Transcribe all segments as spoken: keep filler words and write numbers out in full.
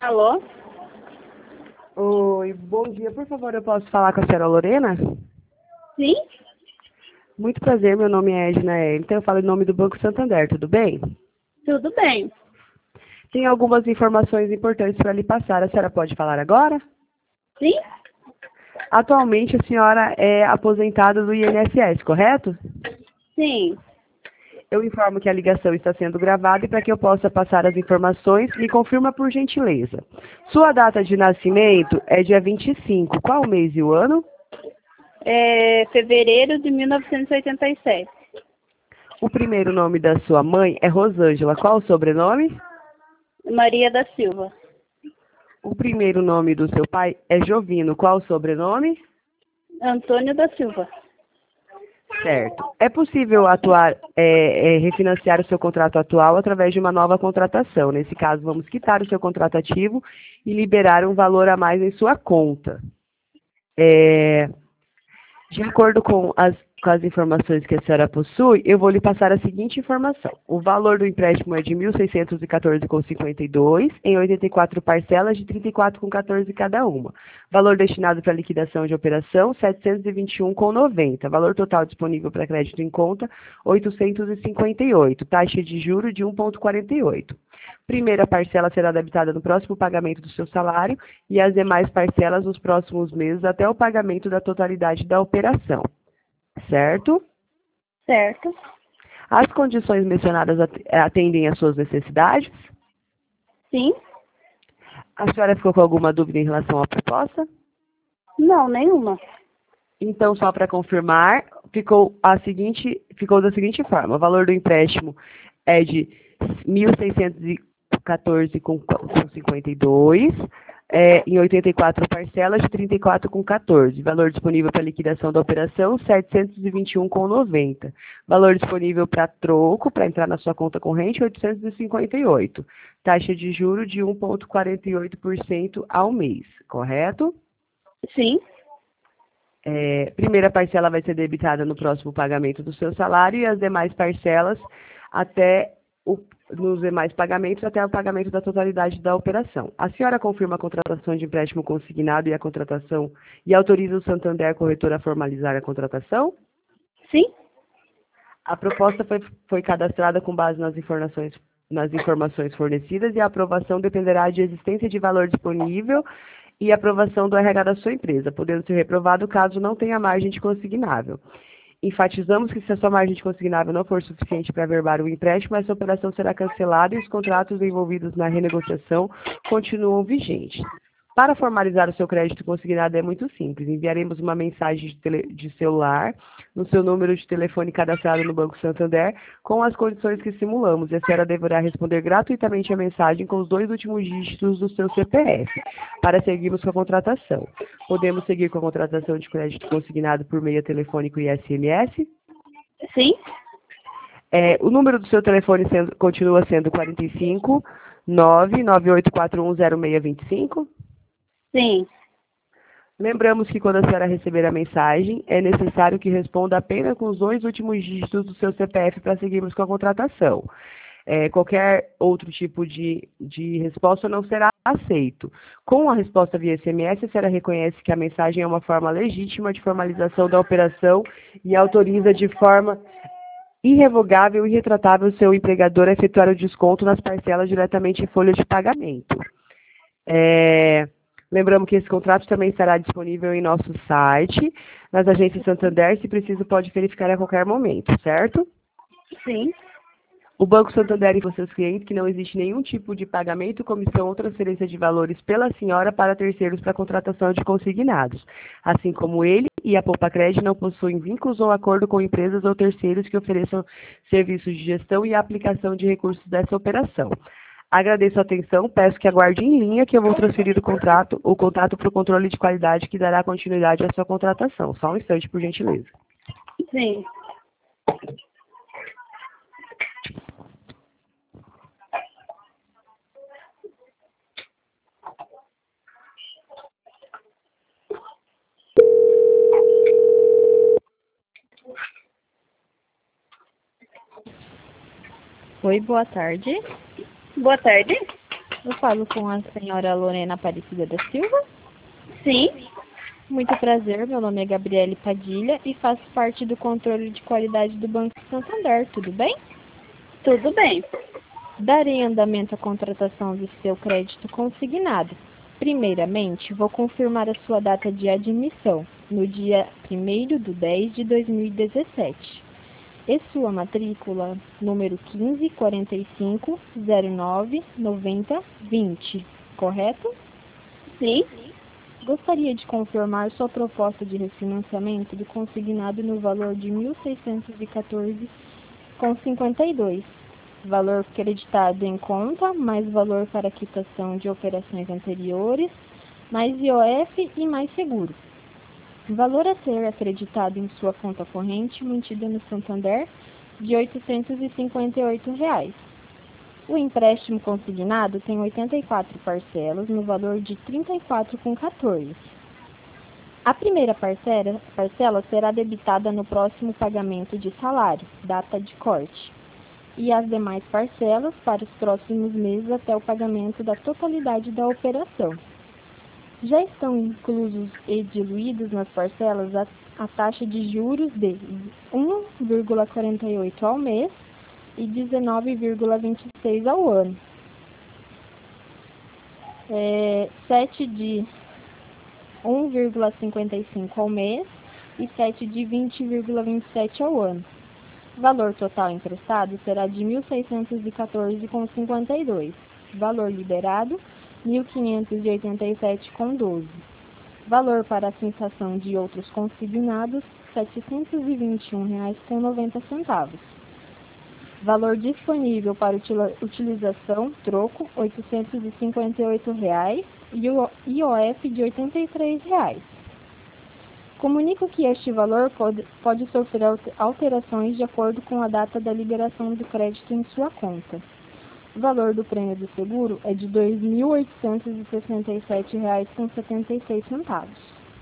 Alô? Oi, bom dia. Por favor, eu posso falar com a senhora Lorena? Sim? Muito prazer, meu nome é Edna Elton, eu falo em nome do Banco Santander, tudo bem? Tudo bem. Tem algumas informações importantes para lhe passar, a senhora pode falar agora? Sim? Atualmente a senhora é aposentada do I N S S, correto? Sim. Eu informo que a ligação está sendo gravada e para que eu possa passar as informações, me confirma por gentileza. Sua data de nascimento é dia vinte e cinco, qual o mês e o ano? É fevereiro de mil novecentos e oitenta e sete. O primeiro nome da sua mãe é Rosângela, qual o sobrenome? Maria da Silva. O primeiro nome do seu pai é Jovino, qual o sobrenome? Antônio da Silva. Certo. É possível atuar, é, é, refinanciar o seu contrato atual através de uma nova contratação. Nesse caso, vamos quitar o seu contrato ativo e liberar um valor a mais em sua conta. É, de acordo com as, com as informações que a senhora possui, eu vou lhe passar a seguinte informação. O valor do empréstimo é de mil seiscentos e quatorze vírgula cinquenta e dois em oitenta e quatro parcelas de trinta e quatro vírgula quatorze cada uma. Valor destinado para liquidação de operação, setecentos e vinte e um vírgula noventa. Valor total disponível para crédito em conta, oitocentos e cinquenta e oito. Taxa de juros de um vírgula quarenta e oito. Primeira parcela será debitada no próximo pagamento do seu salário e as demais parcelas nos próximos meses até o pagamento da totalidade da operação. Certo? Certo. As condições mencionadas atendem às suas necessidades? Sim? A senhora ficou com alguma dúvida em relação à proposta? Não, nenhuma. Então, só para confirmar, ficou, a seguinte, ficou da seguinte forma. O valor do empréstimo é de mil seiscentos e quatorze vírgula cinquenta e dois, é, em oitenta e quatro parcelas de trinta e quatro vírgula quatorze. Valor disponível para liquidação da operação, setecentos e vinte e um vírgula noventa. Valor disponível para troco, para entrar na sua conta corrente, oitocentos e cinquenta e oito. Taxa de juros de um vírgula quarenta e oito por cento ao mês, correto? Sim? É, primeira parcela vai ser debitada no próximo pagamento do seu salário e as demais parcelas até o, nos demais pagamentos até o pagamento da totalidade da operação. A senhora confirma a contratação de empréstimo consignado e a contratação e autoriza o Santander Corretor a formalizar a contratação? Sim? A proposta foi, foi cadastrada com base nas informações, nas informações fornecidas e a aprovação dependerá de existência de valor disponível e aprovação do R H da sua empresa, podendo ser reprovado caso não tenha margem de consignável. Enfatizamos que se a sua margem de consignável não for suficiente para averbar o empréstimo, essa operação será cancelada e os contratos envolvidos na renegociação continuam vigentes. Para formalizar o seu crédito consignado é muito simples. Enviaremos uma mensagem de, tele, de celular no seu número de telefone cadastrado no Banco Santander com as condições que simulamos. E a senhora deverá responder gratuitamente a mensagem com os dois últimos dígitos do seu C P F para seguirmos com a contratação. Podemos seguir com a contratação de crédito consignado por meio telefônico e S M S? Sim? É, o número do seu telefone sendo, continua sendo quarenta e cinco, nove nove oito quatro um zero seis dois cinco? Sim. Lembramos que quando a senhora receber a mensagem, é necessário que responda apenas com os dois últimos dígitos do seu C P F para seguirmos com a contratação. É, qualquer outro tipo de, de resposta não será aceito. Com a resposta via S M S, a senhora reconhece que a mensagem é uma forma legítima de formalização da operação e autoriza de forma irrevogável e irretratável o seu empregador a efetuar o desconto nas parcelas diretamente em folha de pagamento. É... Lembramos que esse contrato também estará disponível em nosso site, nas agências Santander, se preciso pode verificar a qualquer momento, certo? Sim. O Banco Santander informa seus clientes que não existe nenhum tipo de pagamento, comissão ou transferência de valores pela senhora para terceiros para contratação de consignados, assim como ele e a Poupa Crédito não possuem vínculos ou acordo com empresas ou terceiros que ofereçam serviços de gestão e aplicação de recursos dessa operação. Agradeço a atenção, peço que aguarde em linha que eu vou transferir o contrato, o contato para o controle de qualidade que dará continuidade à sua contratação. Só um instante, por gentileza. Sim. Oi, boa tarde. Boa tarde. Eu falo com a senhora Lorena Aparecida da Silva. Sim, Muito prazer, meu nome é Gabriele Padilha e faço parte do controle de qualidade do Banco Santander, tudo bem? tudo bem. Darei andamento à contratação do seu crédito consignado. Primeiramente, vou confirmar a sua data de admissão, no dia primeiro de dez de dois mil e dezessete. E sua matrícula, número quinze, quarenta e cinco, zero nove, noventa, vinte, correto? Sim, Gostaria de confirmar sua proposta de refinanciamento do consignado no valor de mil seiscentos e quatorze vírgula cinquenta e dois. Valor creditado em conta, mais valor para quitação de operações anteriores, mais I O F e mais seguro. Valor a ser acreditado em sua conta corrente, mantida no Santander, de oitocentos e cinquenta e oito reais. O empréstimo consignado tem oitenta e quatro parcelas, no valor de trinta e quatro reais e quatorze centavos. A primeira parcela, parcela será debitada no próximo pagamento de salário, data de corte, e as demais parcelas para os próximos meses até o pagamento da totalidade da operação. Já estão inclusos e diluídos nas parcelas a, a taxa de juros de um vírgula quarenta e oito ao mês e dezenove vírgula vinte e seis ao ano. É, sete de um vírgula cinquenta e cinco ao mês e sete de vinte vírgula vinte e sete ao ano. Valor total emprestado será de mil seiscentos e quatorze vírgula cinquenta e dois. Valor liberado, mil quinhentos e oitenta e sete vírgula doze. Valor para a fixação de outros consignados, setecentos e vinte e um reais e noventa centavos. Valor disponível para utilização, troco, oitocentos e cinquenta e oito reais e o I O F de oitenta e três reais. Comunico que este valor pode, pode sofrer alterações de acordo com a data da liberação do crédito em sua conta. O valor do prêmio do seguro é de dois mil oitocentos e sessenta e sete reais e setenta e seis centavos.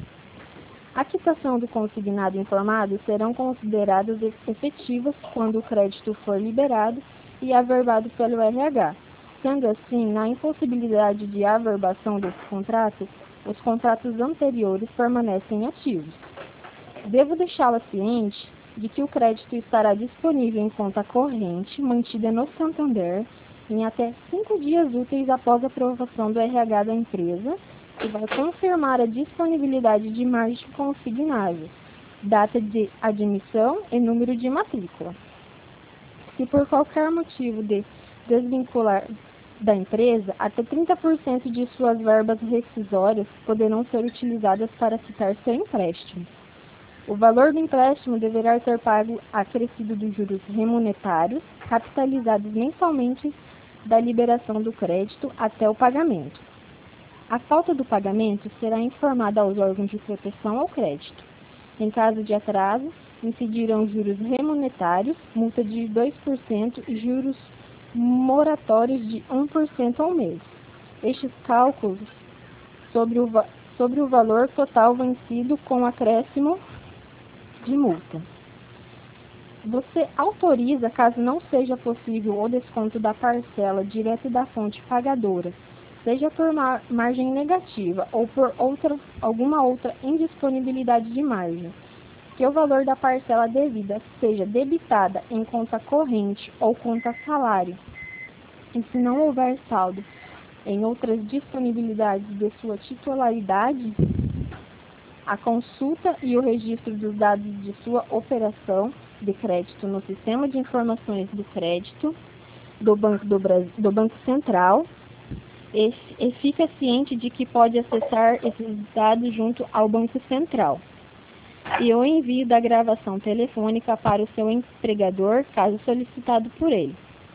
A quitação do consignado informado serão consideradas efetivas quando o crédito for liberado e averbado pelo R H. Sendo assim, na impossibilidade de averbação desse contrato, os contratos anteriores permanecem ativos. Devo deixá-la ciente de que o crédito estará disponível em conta corrente, mantida no Santander, em até cinco dias úteis após a aprovação do R H da empresa, e vai confirmar a disponibilidade de margem consignável, data de admissão e número de matrícula. Se por qualquer motivo de desvincular da empresa, até trinta por cento de suas verbas rescisórias poderão ser utilizadas para quitar seu empréstimo. O valor do empréstimo deverá ser pago acrescido dos juros remuneratários, capitalizados mensalmente da liberação do crédito até o pagamento. A falta do pagamento será informada aos órgãos de proteção ao crédito. Em caso de atraso, incidirão juros remuneratários, multa de dois por cento e juros moratórios de um por cento ao mês. Estes cálculos sobre o, sobre o valor total vencido com acréscimo de multa. Você autoriza, caso não seja possível o desconto da parcela direto da fonte pagadora, seja por mar margem negativa ou por outra, alguma outra indisponibilidade de margem, que o valor da parcela devida seja debitada em conta corrente ou conta salário, e se não houver saldo em outras disponibilidades de sua titularidade, a consulta e o registro dos dados de sua operação de crédito no Sistema de Informações do Crédito do Banco, do Brasil, do Banco Central, e, e fica ciente de que pode acessar esses dados junto ao Banco Central. E o envio da gravação telefônica para o seu empregador, caso solicitado por ele.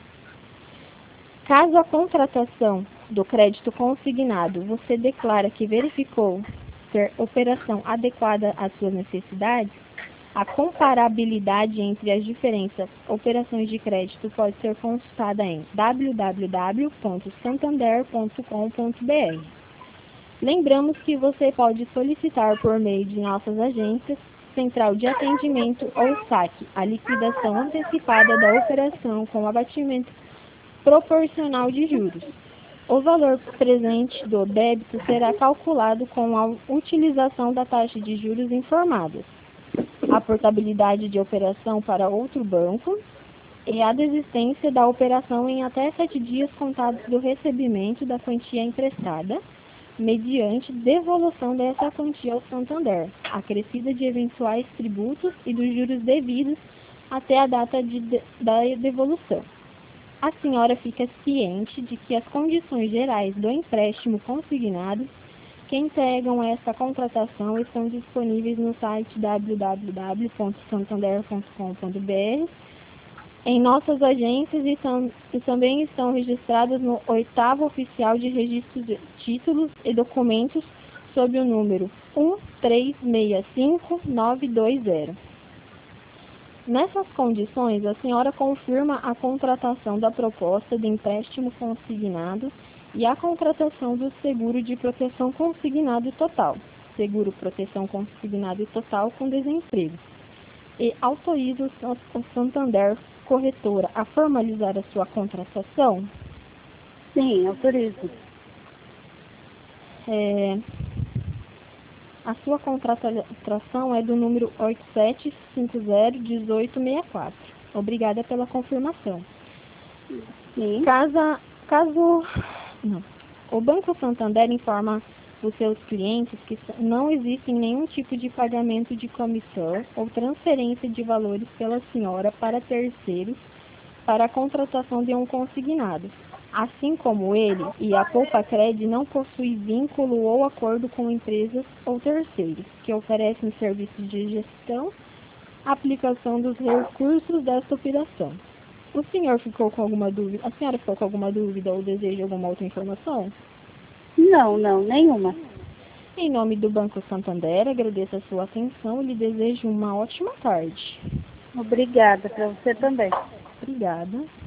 Caso a contratação do crédito consignado você declara que verificou ser operação adequada às suas necessidades, a comparabilidade entre as diferentes operações de crédito pode ser consultada em w w w ponto santander ponto com ponto b r. Lembramos que você pode solicitar por meio de nossas agências, central de atendimento ou saque, a liquidação antecipada da operação com abatimento proporcional de juros. O valor presente do débito será calculado com a utilização da taxa de juros informada, a portabilidade de operação para outro banco e a desistência da operação em até sete dias contados do recebimento da quantia emprestada, mediante devolução dessa quantia ao Santander, acrescida de eventuais tributos e dos juros devidos até a data de, de, da devolução. A senhora fica ciente de que as condições gerais do empréstimo consignado que integram essa contratação estão disponíveis no site w w w ponto santander ponto com ponto b r, em nossas agências e, tam, e também estão registradas no oitavo Oficial de Registro de Títulos e Documentos sob o número um três seis cinco nove dois zero. Nessas condições, a senhora confirma a contratação da proposta de empréstimo consignado e a contratação do seguro de proteção consignado total, seguro proteção consignado total com desemprego, e autoriza o Santander Corretora a formalizar a sua contratação? Sim, autorizo. É, a sua contratação é do número oito sete cinco zero um oito seis quatro. Obrigada pela confirmação. Sim. Caso, caso não. O Banco Santander informa os seus clientes que não existe nenhum tipo de pagamento de comissão ou transferência de valores pela senhora para terceiros para a contratação de um consignado, assim como ele e a Poupacred não possuem vínculo ou acordo com empresas ou terceiros que oferecem serviços de gestão, aplicação dos recursos desta operação. O senhor ficou com alguma dúvida? A senhora ficou com alguma dúvida ou deseja alguma outra informação? Não, não, nenhuma. Em nome do Banco Santander, agradeço a sua atenção e lhe desejo uma ótima tarde. Obrigada, para você também. Obrigada.